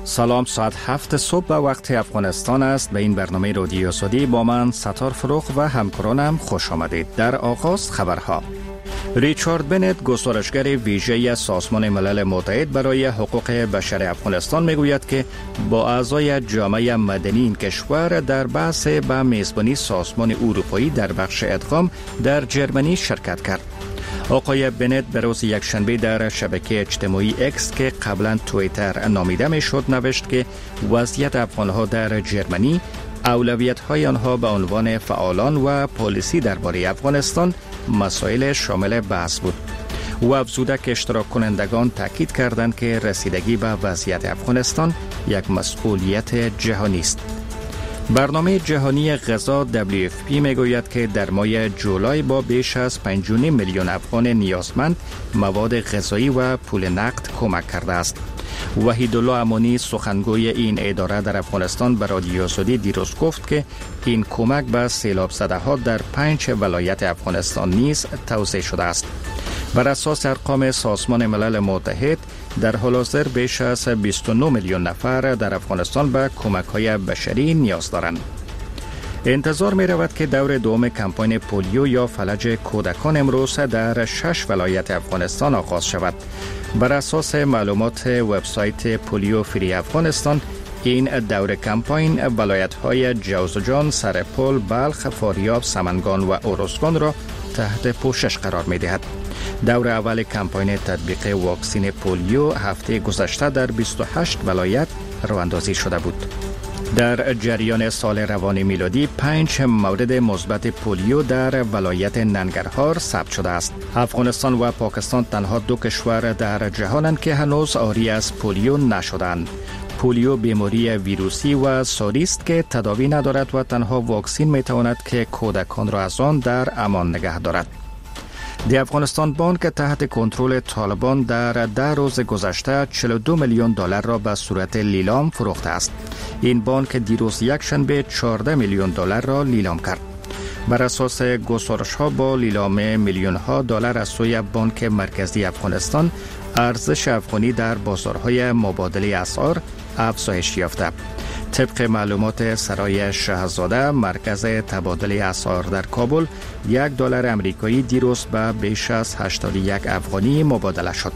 سلام، ساعت 7 صبح به وقت افغانستان است. به این برنامه رادیو آزادی با من ستار فروغ و همکارانم خوش آمدید. در آغاز خبرها. ریچارد بنت، گزارشگر ویژه سازمان ملل متحد برای حقوق بشر افغانستان، میگوید که با اعضای جامعه مدنی این کشور در بحث به میزبانی سازمان اروپایی در بخش ادغام در جرمنی شرکت کرد. آقای بنت به روز یکشنبه در شبکه اجتماعی اکس که قبلا توییتر نامیده میشد نوشت که وضعیت افغانها در جرمنی، اولویت‌های آنها به عنوان فعالان و پالیسی درباره افغانستان مسائل شامل بحث بود. او افزوده که اشتراک کنندگان تاکید کردند که رسیدگی به وضعیت افغانستان یک مسئولیت جهانی است. برنامه جهانی غذا WFP میگوید که در ماه جولای با بیش از 5.5 میلیون افغان نیازمند مواد غذایی و پول نقد کمک کرده است. وحیدالله امانی، سخنگوی این اداره در افغانستان، به رادیو آزادی دیروز گفت که این کمک به سیلاب زده ها در 5 ولایت افغانستان نیز توزیع شده است. بر اساس ارقام سازمان ملل متحد، در حال حاضر بیش از 29 میلیون نفر در افغانستان به کمک‌های بشری نیاز دارند. انتظار می رود که دور دوم کمپاین پولیو یا فلج کودکان امروز در 6 ولایت افغانستان آغاز شود. بر اساس معلومات وبسایت پولیو فری افغانستان، این دور کمپاین ولایت‌های جوزجان، سرپل، بلخ، فاریاب، سمنگان و اروزگان را تحت پوشش قرار می دهد. دور اول کمپاین تطبیق واکسین پولیو هفته گذشته در 28 ولایت راه‌اندازی شده بود. در جریان سال روان میلادی 5 مورد مثبت پولیو در ولایت ننگرهار ثبت شده است. افغانستان و پاکستان تنها 2 کشور در جهانند که هنوز عاری از پولیو نشدند. پولیو بیماری ویروسی و ساری است که تداوی ندارد و تنها واکسین میتواند که کودکان را از آن در امان نگه دارد. دی افغانستان بانک تحت کنترل طالبان در 10 روز گذشته 42 میلیون دلار را به صورت لیلام فروخته است. این بانک دیروز یکشنبه 14 میلیون دلار را لیلام کرد. بر اساس گزارش ها با لیلام میلیون ها دلار از سوی بانک مرکزی افغانستان، ارزش افغانی در بازارهای مبادله اسعار افزایش یافته. طبق معلومات سرای شاهزاده، مرکز تبادل اسعار در کابل، $1 امریکایی دیروز به بیش از 81 افغانی مبادله شد.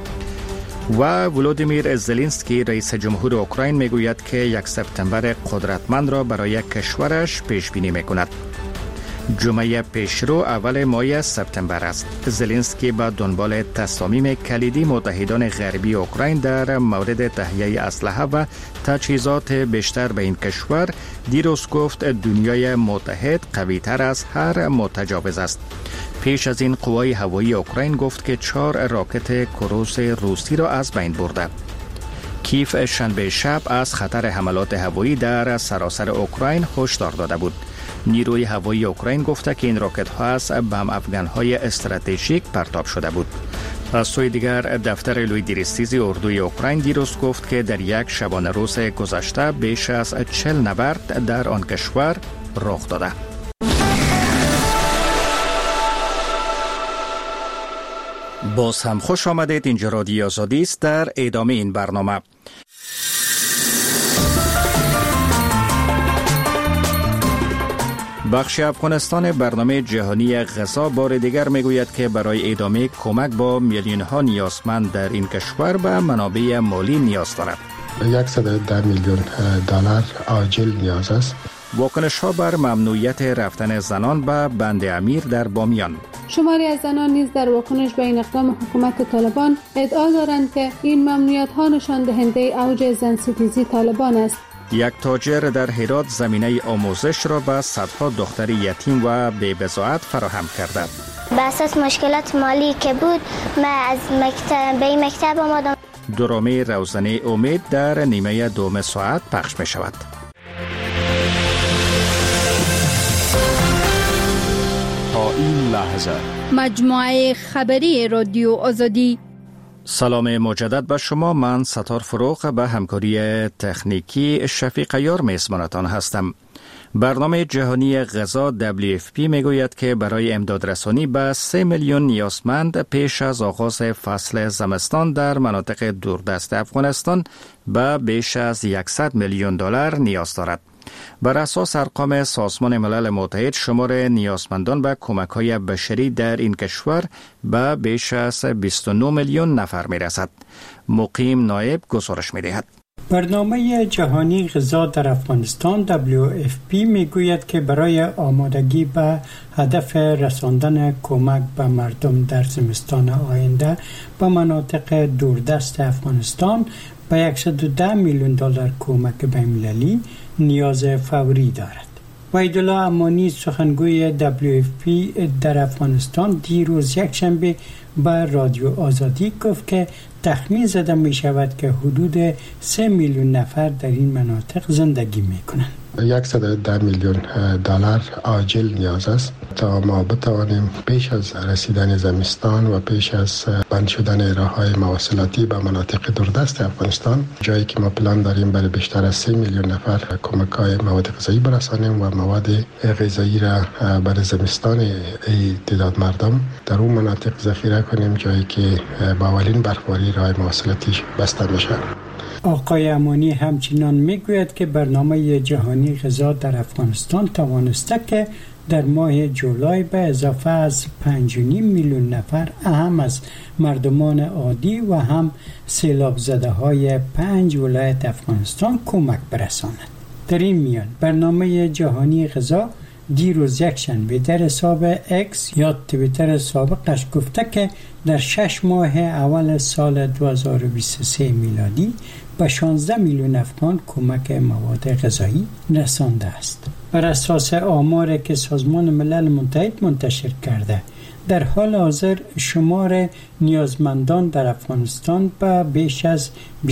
و ولودیمیر زلنسکی، رئیس جمهور اوکراین، میگوید که 1 سپتامبر قدرتمند را برای کشورش پیش بینی میکند. جمعه پیشرو اول ماه سپتامبر است. زلنسکی به دنبال تصامیم کلیدی متحدان غربی اوکراین در مورد تهیه اسلحه و تجهیزات بیشتر به این کشور دیروز گفت دنیای متحد قوی تر از هر متجاوز است. پیش از این قوای هوایی اوکراین گفت که 4 راکت کروز روسی را از بین برده. کیف شنبه شب از خطر حملات هوایی در سراسر اوکراین هشدار داده بود. نیروی هوایی اوکراین گفته که این راکت ها از بم افغان‌های استراتژیک پرتاب شده بود. از سوی دیگر دفتر لوی دیرستیزی اردوی اوکراین دیروز گفت که در یک شبانه روز گذشته بیش از 40 نبرد در آن کشور رخ داده. باز هم خوش آمدید. اینجا رادیو آزادی است. در ادامه این برنامه، بخش افغانستان برنامه جهانی غذا بار دیگر میگوید که برای ادامه کمک با میلیون ها نیازمند در این کشور به منابع مالی نیاز دارد. 110 میلیون دلار عاجل نیاز است. واکنش ها بر ممنوعیت رفتن زنان به بند امیر در بامیان. شماری از زنان نیز در واکنش به این اقدام حکومت طالبان ادعا دارند که این ممنوعیت ها نشان دهنده اوج زنستیزی طالبان است. یک تاجر در هرات زمینه آموزش را به صدها دختر یتیم و بی‌بضاعت فراهم کرد. به اساس مشکلات مالی که بود، من از به مکتب آمدم. درامه روزنه امید در نیمه دوم ساعت پخش می شود. تا این لحظه مجموعه خبری رادیو آزادی. سلام مجدد به شما. من ستار فروغ به همکاری تکنیکی شفیق یار میزبانتان هستم. برنامه جهانی غذا WFP میگوید که برای امدادرسانی به 3 میلیون نیازمند پیش از آغاز فصل زمستان در مناطق دوردست افغانستان به بیش از $100 میلیون نیاز دارد. بر اساس ارقام سازمان ملل متحد شمار نیازمندان به کمک‌های بشری در این کشور به بیش از 29 میلیون نفر می‌رسد. مقیم نایب گزارش می‌دهد. برنامه جهانی غذا در افغانستان WFP میگوید که برای آمادگی به هدف رساندن کمک به مردم در زمستان آینده به مناطق دوردست افغانستان به $110 میلیون کمک بین‌المللی نیاز فوری دارد. وحیدالله امانی سخنگوی WFP در افغانستان دیروز یکشنبه به رادیو آزادی گفت که تخمین زده می شود که حدود 3 میلیون نفر در این مناطق زندگی می کنند. $110 میلیون عاجل نیاز است تا ما بتوانیم پیش از رسیدن زمستان و پیش از بند شدن راه‌های مواصلاتی به مناطق دوردست افغانستان، جایی که ما پلان داریم برای بیشتر از 3 میلیون نفر کمک‌های مواد غذایی برسانیم و مواد غذایی را برای زمستان ای تعداد مردم در اون مناطق ذخیره کنیم، جایی که با اولین برفباری راه مواصلاتی بسته میشه. آقای امانی همچنان میگوید که برنامه جهانی غذا در افغانستان توانسته که در ماه جولای به اضافه از 5.5 میلیون نفر اهم از مردمان عادی و هم سیلاب زده های 5 ولایت افغانستان کمک برساند. در این میان برنامه جهانی غذا دیروز یکشنبه در حساب اکس یا توییتر سابقش گفته که در 6 ماه اول سال 2023 میلادی به 16 میلیون افغان کمک مواد غذایی رسانده است. بر اساس آماری که سازمان ملل متحد منتشر کرده، در حال حاضر شمار نیازمندان در افغانستان به بیش از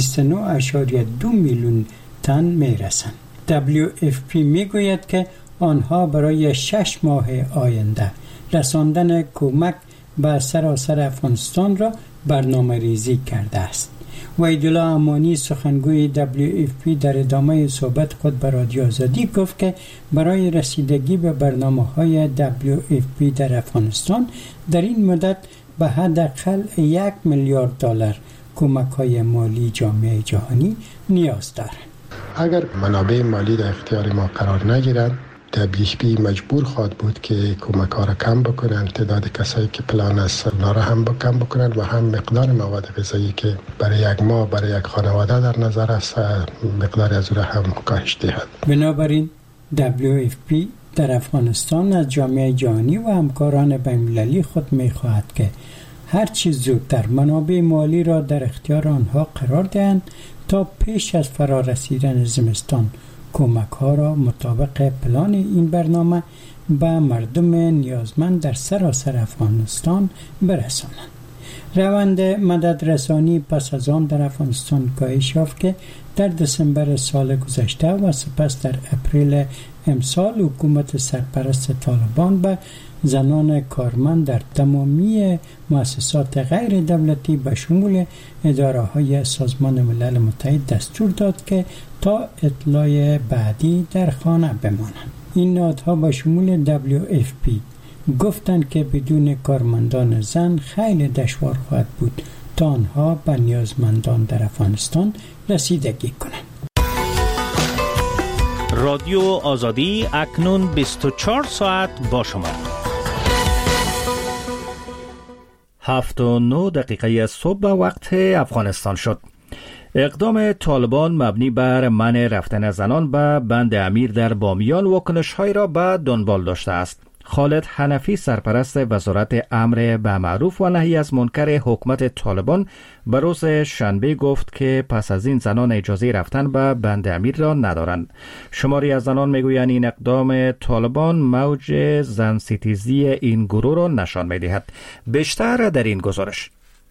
29.2 میلیون تن میرسند. WFP میگوید که آنها برای 6 ماه آینده رساندن کمک به سراسر افغانستان را برنامه ریزی کرده است. وحیدالله امانی سخنگوی WFP در ادامه صحبت خود به رادیو آزادی گفت که برای رسیدگی به برنامه‌های WFP در افغانستان در این مدت به حداقل $1 میلیارد کمک‌های مالی جامعه جهانی نیاز دارد. اگر منابع مالی در اختیار ما قرار نگیرد، WFP مجبور خواهد بود که کمک ها را کم بکنند، تعداد کسایی که پلان است اونا را هم کم بکنند و هم مقدار مواد غذایی که برای یک ماه برای یک خانواده در نظر است مقدار از او را هم کاهش دهد. بنابراین WFP در افغانستان از جامعه جهانی و همکاران بین‌المللی خود می‌خواهد که هر چیز زودتر منابع مالی را در اختیار آنها قرار دهند تا پیش از فرا رسیدن زمستان کمک ها را مطابق پلان این برنامه به مردم نیازمند در سراسر افغانستان برسانند. روند مددرسانی پس از آن در افغانستان کاهش یافت که در دسامبر سال گذشته و سپس در اپریل امسال حکومت سرپرست طالبان به زنان کارمند در تمامی مؤسسات غیر دولتی به شمول اداره‌های سازمان ملل متحد دستور داد که تا اطلاع بعدی در خانه بمانند. این نهادها به شمول WFP گفتند که بدون کارمندان زن خیلی دشوار خواهد بود تا آنها به نیازمندان در افغانستان رسیدگی کنند. رادیو آزادی اکنون 24 ساعت با شما. 7:09 صبح وقت افغانستان شد. اقدام طالبان مبنی بر منع رفتن زنان به بند امیر در بامیان واکنش‌هایی را به دنبال داشته است. خالد حنفی سرپرست وزارت امر به معروف و نهی از منکر حکومت طالبان به روز شنبه گفت که پس از این زنان اجازه رفتن به بند امیر را ندارند. شماری از زنان میگویند این اقدام طالبان موج زن ستیزی این گروه را نشان میدهد. بیشتر در این گزارش.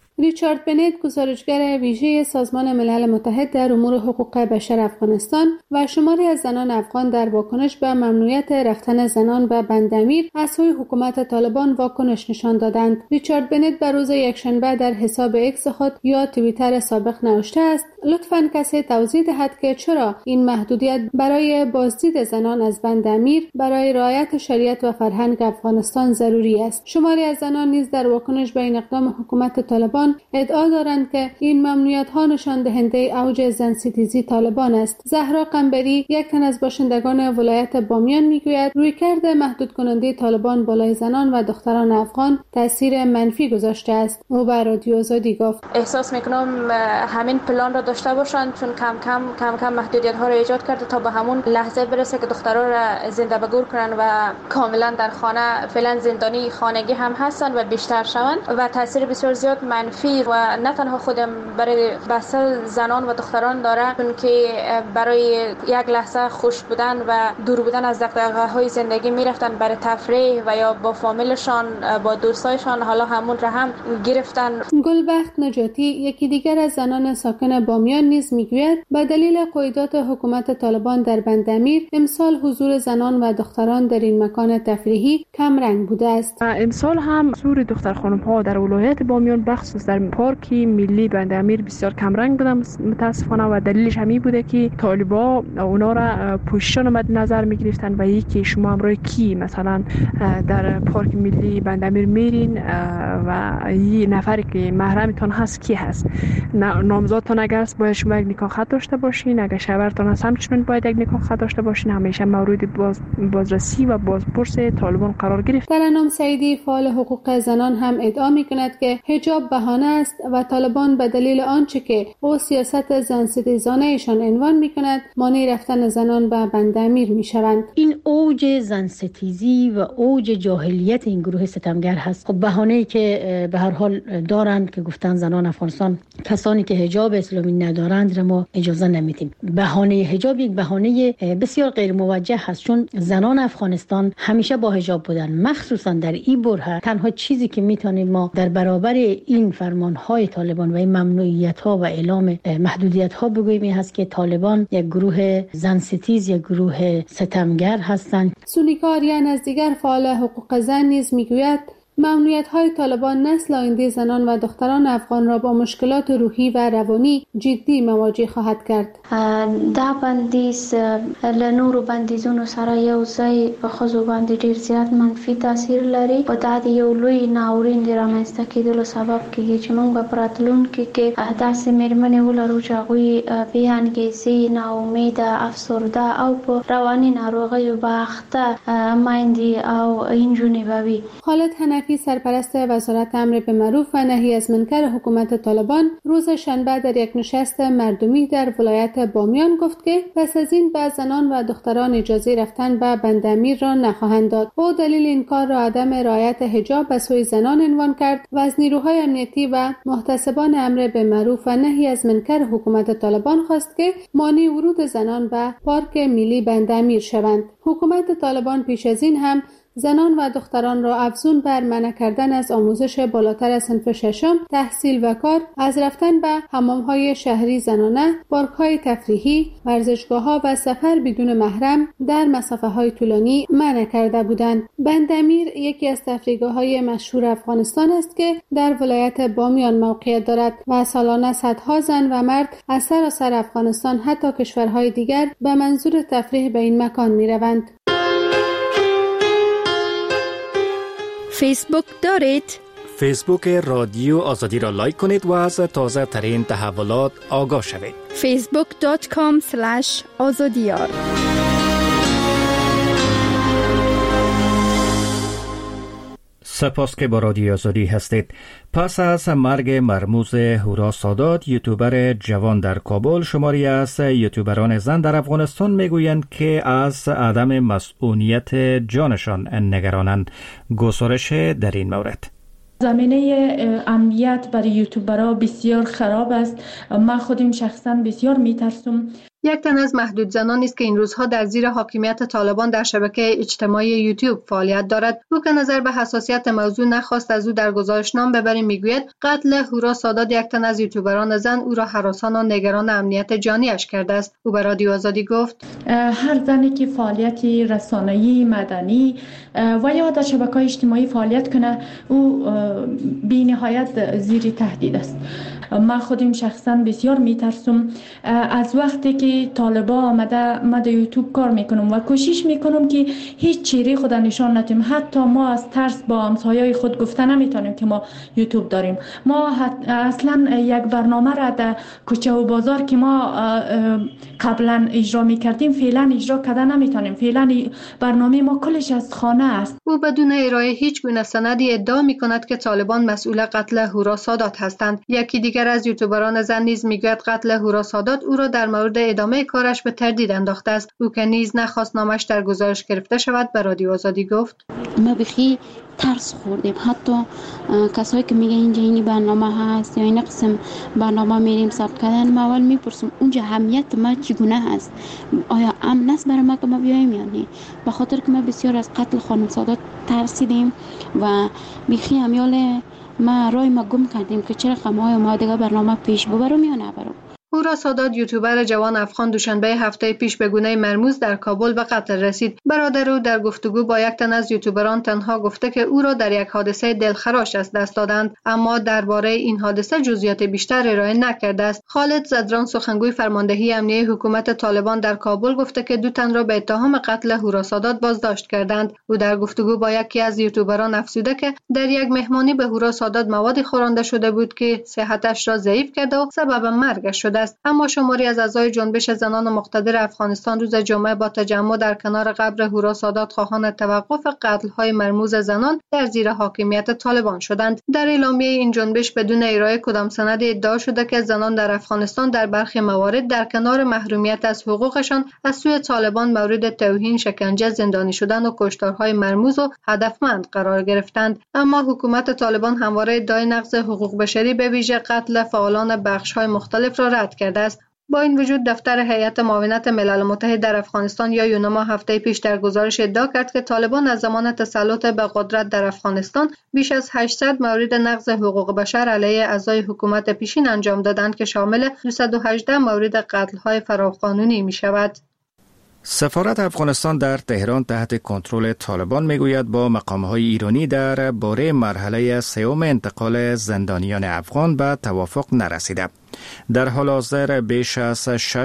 ریچارد بنت، گزارشگر ویژه سازمان ملل متحد در امور حقوق بشر افغانستان و شماری از زنان افغان در واکنش به ممنوعیت رفتن زنان به بندامیر از سوی حکومت طالبان واکنش نشان دادند. ریچارد بنت بر روز یکشنبه در حساب اکس خود یا توییتر سابق نوشته است: لطفاً کسی توضیح دهد که چرا این محدودیت برای بازدید زنان از بندامیر برای رعایت شریعت و فرهنگ افغانستان ضروری است. شماری از زنان نیز در واکنش به این اقدام حکومت طالبان ادعا دارند که این ممنوعیت‌ها نشان دهنده اوج زن‌ستیزی طالبان است. زهرا قنبری، یک تن از باشندگان ولایت بامیان، میگوید رویکرد محدود کننده طالبان بالای زنان و دختران افغان تاثیر منفی گذاشته است. او به رادیو آزادی گفت: احساس میکنم همین پلان را داشته باشند، چون کم کم محدودیت‌ها را ایجاد کرده تا به همون لحظه برسه که دخترها را زنده به گور کنن و کاملا در خانه فعلا زندانی خانگی هم هستن و بیشتر شوند و تاثیر بسیار زیاد منفی و نه تنها خودم برای بس زنان و دختران داره، چون که برای یک لحظه خوش بودن و دور بودن از دغدغه‌های زندگی میرفتن برای تفریح و یا با فامیلشان با دوستایشان، حالا همون را هم گرفتن. گلبخت نجاتی، یکی دیگر از زنان ساکن بامیان، نیز میگوید به دلیل قیودات حکومت طالبان در بندامیر امسال حضور زنان و دختران در این مکان تفریحی کم رنگ بوده است. امسال هم حضور دختر خانم ها در ولایت بامیان بخصوص در پارک ملی بندامیر بسیار کم رنگ بوده متاسفانه و دلیلش همین بوده که طالبا اونا را پوششان مد نظر میگرفتن و یکی شما همراه کی مثلا در پارک ملی بندامیر میرین و یه نفری که محرمتون هست کی هست، نامزادتون اگر است باید شما یک نکاح خط داشته باشین، اگر شوهرتون هست همچنین باید یک نکاح خط داشته باشین. همیشه مورد بازرسی و بازپرس طالبان قرار گرفت. ترنم سعیدی، فعال حقوق زنان، هم ادعا میکند که حجاب بهانه است و طالبان به دلیل آنچه که او سیاست زن‌ستیزانه ایشان عنوان میکند مانع رفتن زنان به بندامیر میشوند. این اوج زن‌ستیزی و اوج جاهلیت این گروه ستمگر هست. خب بهانه‌ای که به هر حال دارند که گفتن زنان افغانستان کسانی که حجاب اسلامی ندارند را ما اجازه نمیدیم. بهانه حجاب یک بهانه بسیار غیر موجه هست، چون زنان افغانستان همیشه با حجاب بودن، مخصوصا در این بره. تنها چیزی که میتونیم ما در برابر این فرمانهای طالبان و این ممنوعیت‌ها و اعلام محدودیت‌ها بگوییم این هست که طالبان یک گروه زن‌ستیز، یک گروه ستمگر هستند. سونیکا آریان از دیگر فعال حقوق زن نیز میگوید ممنوعیت‌های طالبان نسل آینده زنان و دختران افغان را با مشکلات روحی و روانی جدی مواجه خواهد کرد. دا بندیز لنورو بندیزونو سره یو ځای په ښځو باندې ډیر زیات منفي تاثیر لري او دا د یو لوی ناورین د رامنځته کېدلو سبب کیږي چې موږ په راتلونکي کې داسې مېرمنې ولرو چې هغوی بې انګیزې، ناامیده، افسرده او په رواني ناروغیو به اخته میندې او نجونې به وي. خالد حنفی، سرپرست وزارت امر بالمعروف و نهی از منکر حکومت طالبان، روز شنبه در یک نشست مردمی در ولایت بامیان گفت که پس از این به زنان و دختران اجازه رفتن به بندامیر را نخواهند داد. او دلیل این کار را عدم رعایت حجاب به سوی زنان عنوان کرد و از نیروهای امنیتی و محتسبان امر بالمعروف و نهی از منکر حکومت طالبان خواست که مانع ورود زنان به پارک ملی بندامیر شوند. حکومت طالبان پیش از این هم زنان و دختران را افزون بر منع کردن از آموزش بالاتر از صنف ششم، تحصیل و کار، از رفتن به حمام‌های شهری زنانه، پارک‌های تفریحی، ورزشگاه‌ها و سفر بدون محرم در مسافه‌های طولانی منع کرده بودند. بندامیر یکی از تفریحگاه‌های مشهور افغانستان است که در ولایت بامیان موقعیت دارد و سالانه صدها زن و مرد از سراسر افغانستان حتی کشورهای دیگر به منظور تفریح به این مکان می‌روند. فیسبوک دارید؟ فیسبوک رادیو آزادی را لایک کنید و از تازه ترین تحولات آگاه شوید. facebook.com/azadiyar. سپاس که با رادیو آزادی هستید. پس از مرگ مرموز هورا سادات، یوتیوبر جوان در کابل، شماری از یوتیوبران زن در افغانستان میگویند که از عدم مسئولیت جانشان نگرانند. گزارش در این مورد: زمینه امنیت برای یوتیوبرها بسیار خراب است. من خودم شخصا بسیار میترسم یک تن از محدود زنانی است که این روزها در زیر حاکمیت طالبان در شبکه اجتماعی یوتیوب فعالیت دارد. او که نظر به حساسیت موضوع نخواست از او در گزارش نام ببریم میگوید قتل هورا سادات یک تن از یوتیوبران زن او را هراسان و نگران امنیت جانیش کرده است. او به رادیو آزادی گفت هر زنی که فعالیت رسانه‌ای، مدنی و یا در شبکه‌های اجتماعی فعالیت کنه او بی نهایت زیر تهدید است. من خودم شخصا بسیار میترسم از وقتی که طالبا آمده یوتیوب کار میکنم و کوشش میکنم که هیچ چهره خود نشان ندیم. حتی ما از ترس با همسایه‌های خود گفته نمیتونیم که ما یوتیوب داریم. ما اصلا یک برنامه را در کوچه و بازار که ما قبلا اجرا میکردیم فعلا اجرا کرده نمیتونیم. فعلا برنامه ما کلش از خانه است. او بدون ارائه هیچ گونه سندی ادعا میکند که طالبان مسئول قتل هورا سادات هستند. یکی دیگر از یوتیوبران زن نیز میگوید قتل هورا سادات او را در مورد ادامه کارش به تردید انداخته است. او که نیز نخواست نامش در گزارش گرفته شود به رادیو آزادی گفت ما بخی ترس خوردیم. حتی کسایی که میگن اینجا این برنامه هست یا این قسم برنامه میریم ثبت کردن، ما اول میپرسم اونجا اهمیت ما چگونه هست؟ آیا امن است برای ما که ما بیایم یا نه؟ به خاطر که ما بسیار از قتل خانم سادات ترسیدیم و بخی امیال ما رای ما گم کردیم که چرا خمای ما دیگه برنامه پیش ببرم یا نبرم. هورا سادات یوتیوبر جوان افغان دوشنبه هفته پیش به گونه مرموز در کابل به قتل رسید. برادر او در گفتگو با یک تن از یوتیوبران تنها گفته که او را در یک حادثه دلخراش از دست دادند، اما درباره این حادثه جزئیات بیشتر ارائه نکرده است. خالد زدران سخنگوی فرماندهی امنیتی حکومت طالبان در کابل گفته که دو تن را به اتهام قتل هورا سادات بازداشت کردند. او در گفتگو با یکی از یوتیوبران افزوده که در یک مهمانی به هورا سادات موادی خورانده شده بود که صحتش را ضعیف کرده و سبب مرگش شده است. اما شماری از اعضای جنبش زنان مقتدر افغانستان روز جمعه با تجمع در کنار قبر هورا سادات خواهان توقف قتل‌های مرموز زنان در زیر حاکمیت طالبان شدند. در اعلامیه این جنبش بدون ارائه کدام سند ادعا شده که زنان در افغانستان در برخی موارد در کنار محرومیت از حقوقشان از سوی طالبان مورد توهین، شکنجه، زندانی شدن و کشتارهای مرموز و هدفمند قرار گرفتند. اما حکومت طالبان همواره ادعای نقض حقوق بشری به ویژه قتل فعالان بخش‌های مختلف را رد کرده است. با این وجود دفتر هیئت معاونت ملل متحد در افغانستان یا یونما هفته پیش در گزارش ادعا کرد که طالبان از زمان تسلط به قدرت در افغانستان بیش از 800 مورد نقض حقوق بشر علیه اعضای حکومت پیشین انجام دادند که شامل 218 مورد قتل‌های فراقانونی می‌شود. سفارت افغانستان در تهران تحت کنترل طالبان میگوید با مقام‌های ایرانی در باره مرحله سوم انتقال زندانیان افغان به توافق نرسیده. در حال حاضر بیش از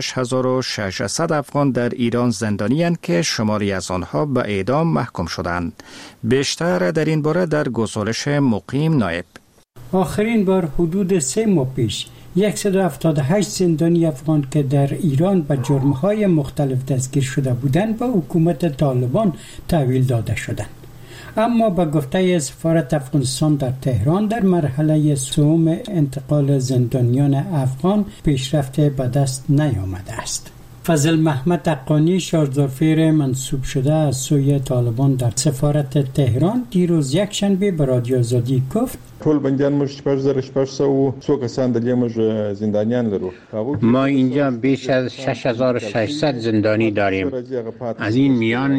6600 افغان در ایران زندانی‌اند که شماری از آنها به اعدام محکوم شدند. بیشتر در این باره در گزارش مقیم نایب. آخرین بار حدود 3 ماه پیش 178 زندانی افغان که در ایران به جرم‌های مختلف دستگیر شده بودند به حکومت طالبان تحویل داده شدند. اما به گفته سفارت افغانستان در تهران در مرحله سوم انتقال زندانیان افغان پیشرفت به دست نیامده است. فضل محمد حقانی شارژدارفیر منصوب شده از سوی طالبان در سفارت تهران دیروز یک شنبه به رادیو آزادی گفت ټول بندیان موږ 8600 څو کسان د دې موږ زندانیان لرو. ما اینجا بیش از 6600 زندانی داریم. از این میان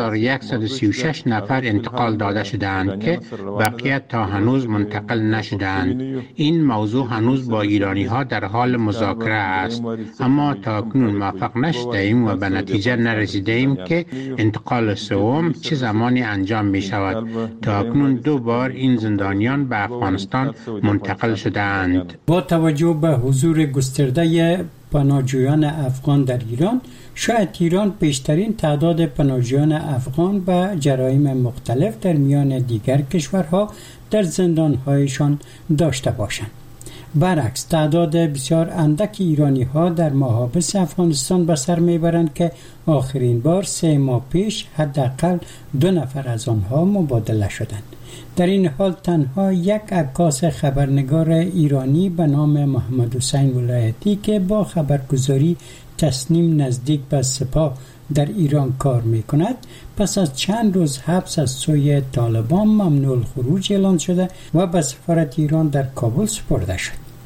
1136 نفر انتقال داده شدند که بقیه تا هنوز منتقل نشدند. این موضوع هنوز با ایرانی ها در حال مذاکره است، اما تا کنون موفق نشدیم و به نتیجه نرسیدیم که انتقال سوم چه زمانی انجام می شود. تا کنون 2 بار این زندانیان به افغانستان منتقل شدند. با توجه به حضور گسترده پناهجویان افغان در ایران، شاید ایران بیشترین تعداد پناهجویان افغان به جرایم مختلف در میان دیگر کشورها در زندانهایشان داشته باشند. برعکس تعداد بسیار اندک ایرانی ها در محابس افغانستان به سر میبرند که آخرین بار 3 ماه پیش حداقل 2 نفر از آنها مبادله شدند. در این حال تنها یک عکاس خبرنگار ایرانی به نام محمد حسین ولایتی که با خبرگزاری تصنیم نزدیک به سپاه در ایران کار می کند پس از چند روز حبس از سوی طالبان ممنوع الخروج اعلان شده و به سفارت ایران در کابل سپرده شد.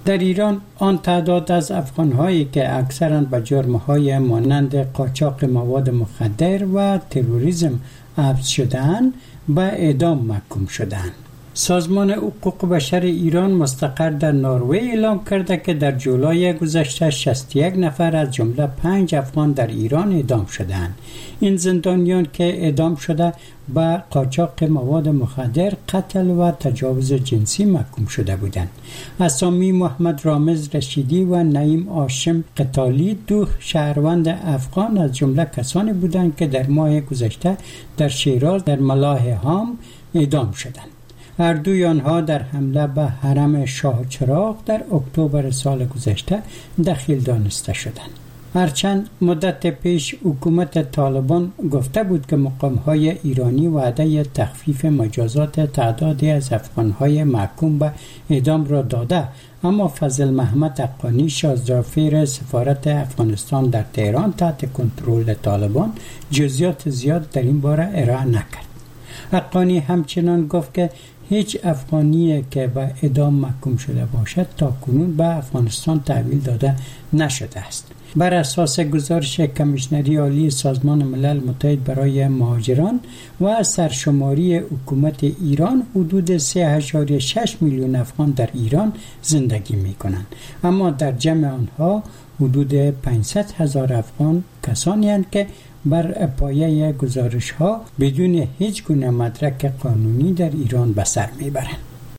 در ایران آن تعداد از افغان‌هایی که اکثراً به جرم‌های مانند قاچاق مواد مخدر و تروریسم حبس شده‌اند به اعدام محکوم شدند. سازمان حقوق بشر ایران مستقر در نروژ اعلام کرده که در جولای گذشته 61 نفر از جمله 5 افغان در ایران اعدام شدند. این زندانیان که اعدام شده به قاچاق مواد مخدر، قتل و تجاوز جنسی محکوم شده بودند. اسامی محمد رامز رشیدی و نعیم هاشم قتالی 2 شهروند افغان از جمله کسانی بودند که در ماه گذشته در شیراز در ملاح هام اعدام شدند. هر دوی آنها در حمله به حرم شاه چراغ در اکتبر سال گذشته دخیل دانسته شدند. هرچند مدت پیش حکومت طالبان گفته بود که مقام‌های ایرانی وعده تخفیف مجازات تعدادی از افغان‌های محکوم به اعدام را داده، اما فضل محمد حقانی شازدارفیر سفارت افغانستان در تهران تحت کنترل طالبان جزئیات زیاد در این باره ارائه نکرد. حقانی همچنان گفت که هیچ افغانی که به اعدام محکوم شده باشد تا کنون به افغانستان تحویل داده نشده است. بر اساس گزارش کمیشنری عالی سازمان ملل متحد برای مهاجران و سرشماری حکومت ایران، حدود 3.6 میلیون افغان در ایران زندگی می کنند، اما در جمع آنها حدود 500,000 افغان کسانی هستند که بر پایه گزارش‌ها بدون هیچ گونه مدرک قانونی در ایران به سر میبرند.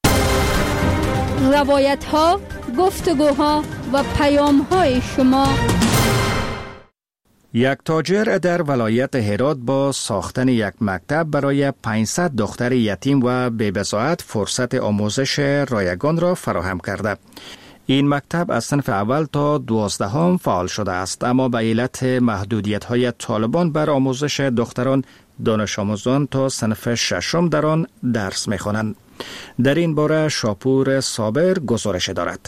روایت‌ها، گفتگوها و پیام‌های شما. یک تاجر در ولایت هرات با ساختن یک مکتب برای 500 دختر یتیم و بی‌بضاعت فرصت آموزش رایگان را فراهم کرده. این مکتب از صنف اول تا 12 فعال شده است، اما به علت محدودیت‌های طالبان بر آموزش دختران، دانش آموزان تا صنف 6 در آن درس می‌خوانند. در این باره شاپور صابر گزارش دارد.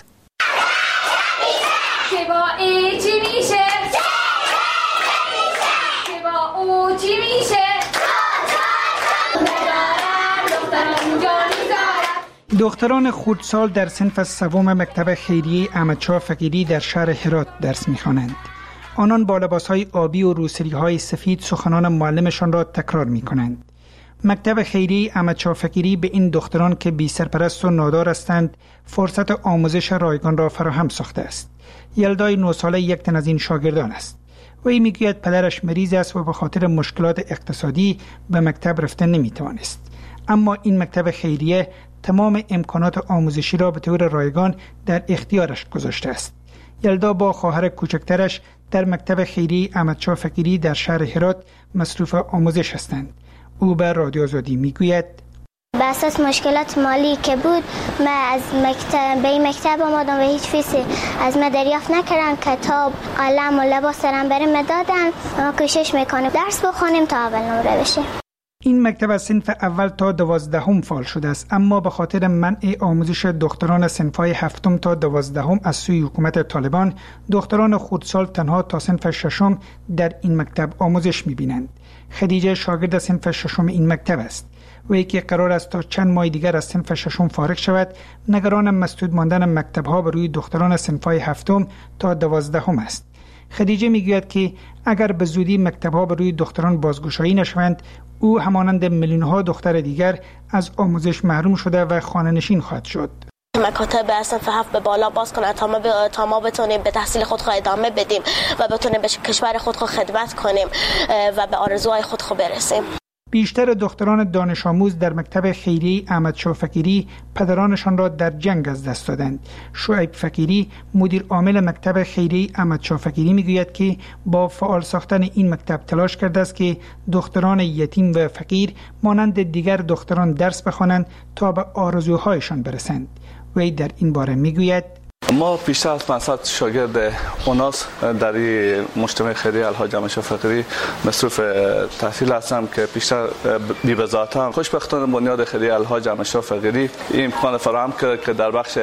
دختران خردسال در صنف سوم مکتب خیریه احمدشاه فقیری در شهر هرات درس می‌خوانند. آنان با لباس‌های آبی و روسری‌های سفید سخنان معلمشان را تکرار می‌کنند. مکتب خیریه احمدشاه فقیری به این دختران که بی سرپرست و نادار هستند فرصت آموزش رایگان را فراهم ساخته است. یلدای 9 ساله یک تن از این شاگردان است. وی میگوید پدرش مریض است و به خاطر مشکلات اقتصادی به مکتب رفتن نمی‌توانست. اما این مکتب خیریه تمام امکانات آموزشی را به طور رایگان در اختیارش گذاشته است. یلدا با خواهر کوچکترش در مکتب خیریه احمدشاه فقیری در شهر هرات مصروف آموزش هستند. او به رادیو آزادی میگوید به اساس مشکلات مالی که بود من از مکتب به این مکتب آمدم و هیچ فیسی از من دریافت نکردن. کتاب، قلم و لباس سرم برام دادن. ما کوشش میکنیم درس بخونیم تا اول نمره بشیم. این مکتب از صنف اول تا 12 فعال شده است، اما به خاطر منع آموزش دختران صنف‌های 7 تا 12 از سوی حکومت طالبان، دختران خردسال تنها تا صنف 6 در این مکتب آموزش می‌بینند. خدیجه شاگرد صنف 6 این مکتب است. وی که قرار است تا چند ماه دیگر از صنف 6 فارغ شود، نگران مسدود ماندن مکتب‌ها بر روی دختران صنف‌های 7 تا 12 است. خدیجه میگوید که اگر به زودی مکتب‌ها بر روی دختران بازگشایی نشوند، او همانند میلیون‌ها دختر دیگر از آموزش محروم شده و خانه‌نشین خواهد شد. مکاتب از صنف 7 به بالا باز کنند تا ما بتونیم به تحصیل خود ادامه بدیم و بتونیم به کشور خود خدمت کنیم و به آرزوهای خود برسیم. بیشتر دختران دانش آموز در مکتب خیریه احمدشاه فقیری پدرانشان را در جنگ از دست دادند. شعیب فقیری مدیر عامل مکتب خیریه احمدشاه فقیری میگوید که با فعال ساختن این مکتب تلاش کرده است که دختران یتیم و فقیر مانند دیگر دختران درس بخوانند تا به آرزوهایشان برسند. وی در این باره میگوید ما بیشتر از 500 شاگرد اوناس در مجتمع خیریه الحاج احمدشاه فقیری مصروف تحصیل هستم که بیشتر بی‌بضاعت‌ام. خوشبختانه بنیاد خیریه الحاج احمدشاه فقیری این امکان فراهم کرد که در بخش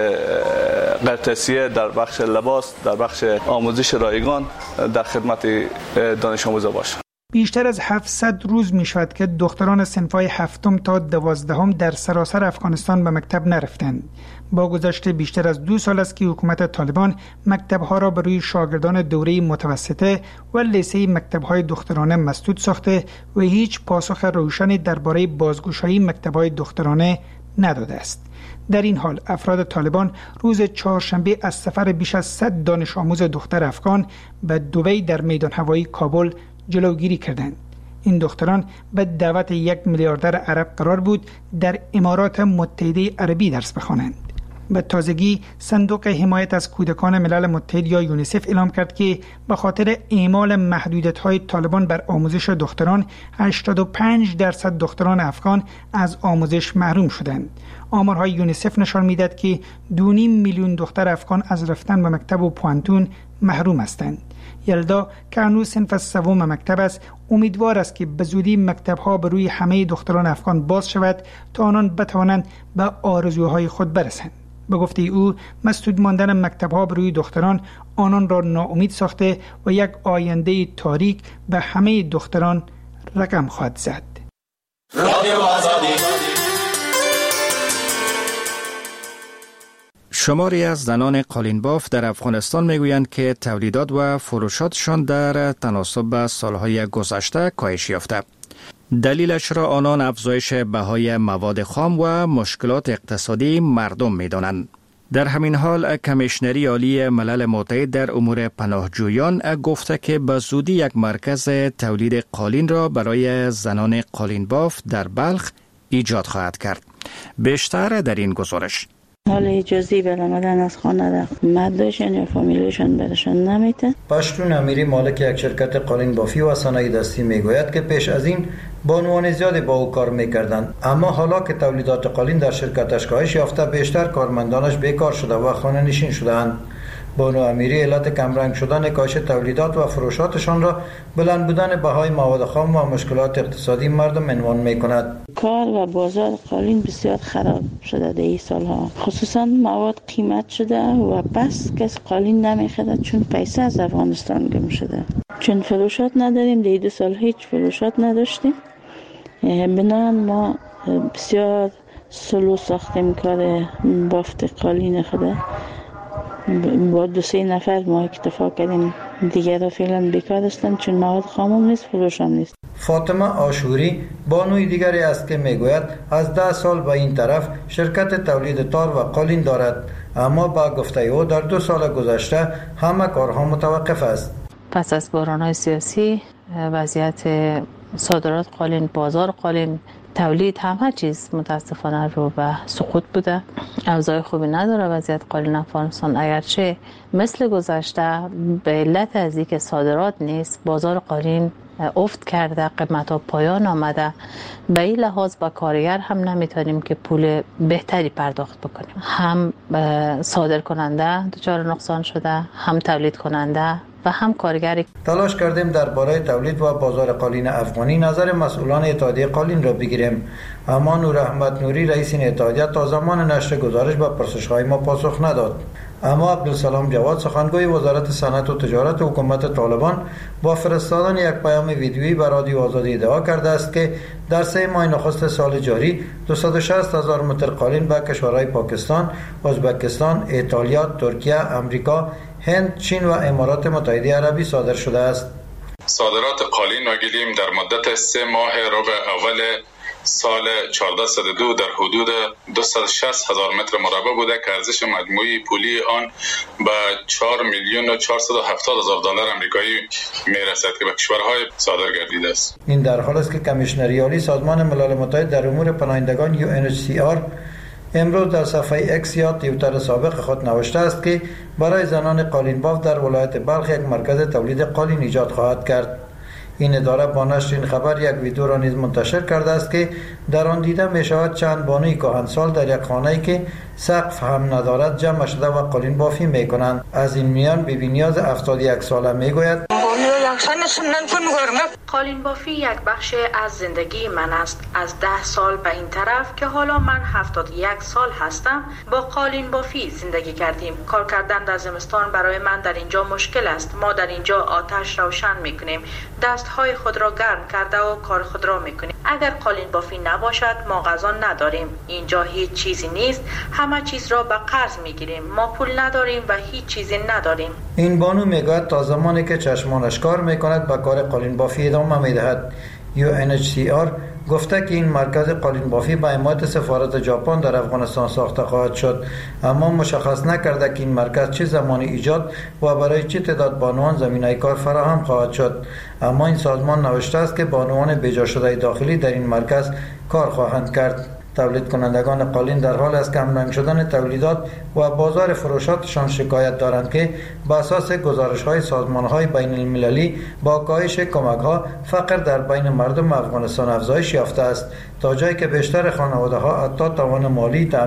غیرتحصیلی، در بخش لباس، در بخش آموزش رایگان در خدمت دانش آموزا باشه. بیشتر از 700 روز می شود که دختران صنف‌های 7 تا 12 در سراسر افغانستان به مکتب نرفتند. با گذشت بیشتر از 2 سال است که حکومت طالبان مکتب‌ها را بر روی شاگردان دوره متوسطه و لیسه مکتب‌های دخترانه مسدود ساخته و هیچ پاسخ روشنی درباره بازگشایی مکتب‌های دخترانه نداده است. در این حال افراد طالبان روز چهارشنبه از سفر بیش از 100 دانش آموز دختر افغان به دبی در میدان هوایی کابل جلوگیری کردند. این دختران به دعوت 1 میلیاردر عرب قرار بود در امارات متحده عربی درس بخوانند. به تازگی صندوق حمایت از کودکان ملل متحد یا یونیسف اعلام کرد که به خاطر اعمال محدودیت‌های طالبان بر آموزش دختران 85% دختران افغان از آموزش محروم شدند. آمارهای یونیسف نشان می‌دهد که 2.5 میلیون دختر افغان از رفتن به مکتب و پوانتون محروم هستند. یلدا که هنوز صنف سوم مکتب است، امیدوار است که به زودی مکتب‌ها به روی همه دختران افغان باز شود تا آنان بتوانند به آرزوهای خود برسند. به گفته او، مسدود ماندن مکتب‌ها به روی دختران آنان را ناامید ساخته و یک آینده تاریک به همه دختران رقم خواهد زد. شماری از زنان قالینباف در افغانستان میگویند که تولیدات و فروشاتشان در تناسب با سالهای گذشته کاهش یافته. دلیلش را آنان افزایش بهای مواد خام و مشکلات اقتصادی مردم می‌دانند. در همین حال کمیشنری عالی ملل متحد در امور پناهجویان گفته که به زودی یک مرکز تولید قالین را برای زنان قالینباف در بلخ ایجاد خواهد کرد. بیشتر در این گزارش. حال اجازی برآمدن از خانه را مدرشان یا فامیلشان برشان نمیده. پشتون امیری مالک یک شرکت قالین بافی و صنایع دستی میگوید که پیش از این بانوان زیادی با او کار میکردند، اما حالا که تولیدات قالین در شرکتش کاهش یافته بیشتر کارمندانش بیکار شده و خانه نشین شدند. بانو امیری علت کمرنگ شدن کاهش تولیدات و فروشاتشان را بلند بودن بهای مواد خام و مشکلات اقتصادی مردم عنوان می‌کند. کار و بازار قالین بسیار خراب شده در این سالها، خصوصا مواد قیمت شده و بس کس قالین نمی‌خرد چون پیسه از افغانستان گم شده. چون فروشات نداریم، در 2 سال هیچ فروشات نداشتیم، بنابراین ما بسیار سلو ساختیم کار بافت قالین خود. با 2-3 نفر ما اکتفا کردیم، دیگر را فعلا بیکار هستند چون مواد خام نیست، فروش هم نیست. فاطمه آشوری بانوی دیگری است که میگوید از 10 سال به این طرف شرکت تولید تار و قالین دارد، اما با گفته او در 2 سال گذشته همه کارها متوقف است. پس از بحران‌های سیاسی، وضعیت صادرات قالین، بازار قالین، تولید، همه چیز متاسفانه رو به سقوط بوده. اوضاع خوبی نداره وضعیت قالین افغانستان، اگرچه مثل گذشته به علت از اینکه صادرات نیست بازار قالین افت کرده، قیمت‌ها پایان آمده. به این لحاظ با کارگر هم نمیتونیم که پول بهتری پرداخت بکنیم. هم صادر کننده دچار نقصان شده، هم تولید کننده و هم کارگری. تلاش کردیم درباره تولید و بازار قالین افغانی نظر مسئولان اتحادیه قالین را بگیریم، اما نور احمد نوری رئیس این اتحادیه تا زمان نشر گزارش به پرسش‌های ما پاسخ نداد. اما عبدالسلام جواد سخنگوی وزارت صنعت و تجارت حکومت طالبان با فرستادن یک پیام ویدیویی به رادیو آزادی ادعا کرده است که در 3 ماه نخست سال جاری 260,000 متر قالین به کشورهای پاکستان، ازبکستان، ایتالیا، ترکیه، امریکا، هند، چین و امارات متحده عربی صادر شده است. صادرات قالین و گلیم در مدت 3 ماه ربع اول سال 1402 در حدود 260,000 متر مربع بوده که ارزش مجموعی پولی آن به 4,470,000 دلار آمریکایی میرسد که به کشورهای صادر گردیده است. این در حالی است که کمیشنری عالی سازمان ملل متحد در امور پناهندگان UNHCR امروز در صفحه اکس یا توییتر سابق خود نوشته است که برای زنان قالینباف در ولایت بلخ یک مرکز تولید قالین ایجاد خواهد کرد. این اداره با نشر این خبر یک ویدیو را نیز منتشر کرده است که در آن دیده می شود چند بانوی کهنسال در یک خانه‌ای که سقف هم ندارد جمع شده و قالین بافی می کنند. از این میان بیبی نیاز 71 ساله می گوید قالین بافی یک بخش از زندگی من است. از 10 سال به این طرف که حالا من 71 سال هستم با قالین بافی زندگی کردیم. کار کردن در زمستان برای من در اینجا مشکل است. ما در اینجا آتش روشن میکنیم، دستهای خود را گرم کرده و کار خود را میکنیم. اگر قالین بافی نباشد ما غذا نداریم. اینجا هیچ چیزی نیست، همه چیز را به قرض میگیریم. ما پول نداریم و هیچ چیزی نداریم. این بانو میگوید تا زمانی که چشمانش کار میکند به کار قالین بافی ادامه میدهد. UNHCR گفته که این مرکز قالین بافی به حمایت سفارت ژاپن در افغانستان ساخته خواهد شد، اما مشخص نکرده که این مرکز چه زمانی ایجاد و برای چه تعداد بانوان زمینه کار فراهم خواهد شد. اما این سازمان نوشته است که بانوان بیجا شده داخلی در این مرکز کار خواهند کرد. تولید کنندگان قالین در حال است کمرنگ شدن تولیدات و بازار فروشاتشان شکایت دارند که به اساس گزارش‌های سازمان‌های بین المللی با کاهش کمک‌ها فقر در بین مردم افغانستان افزایش یافته است، تا جایی که بیشتر خانواده‌ها حتی توان مالی